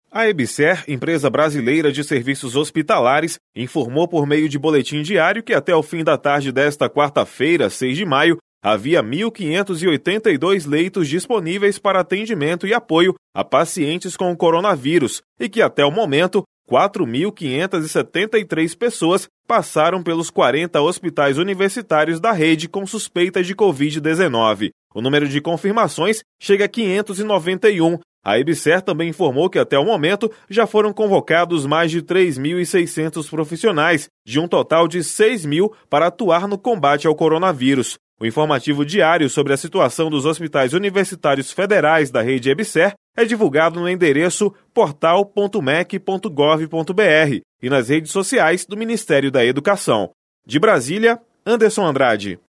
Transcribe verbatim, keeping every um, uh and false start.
A EBSER, empresa brasileira de serviços hospitalares, informou por meio de boletim diário que até o fim da tarde desta quarta-feira, seis de maio, havia mil quinhentos e oitenta e dois leitos disponíveis para atendimento e apoio a pacientes com o coronavírus e que até o momento, quatro mil quinhentas e setenta e três pessoas passaram pelos quarenta hospitais universitários da rede com suspeita de covid dezenove. O número de confirmações chega a quinhentos e noventa e um. A EBSER também informou que até o momento já foram convocados mais de três mil e seiscentos profissionais, de um total de seis mil para atuar no combate ao coronavírus. O informativo diário sobre a situação dos hospitais universitários federais da rede EBSER é divulgado no endereço portal ponto mec ponto gov ponto br e nas redes sociais do Ministério da Educação. De Brasília, Anderson Andrade.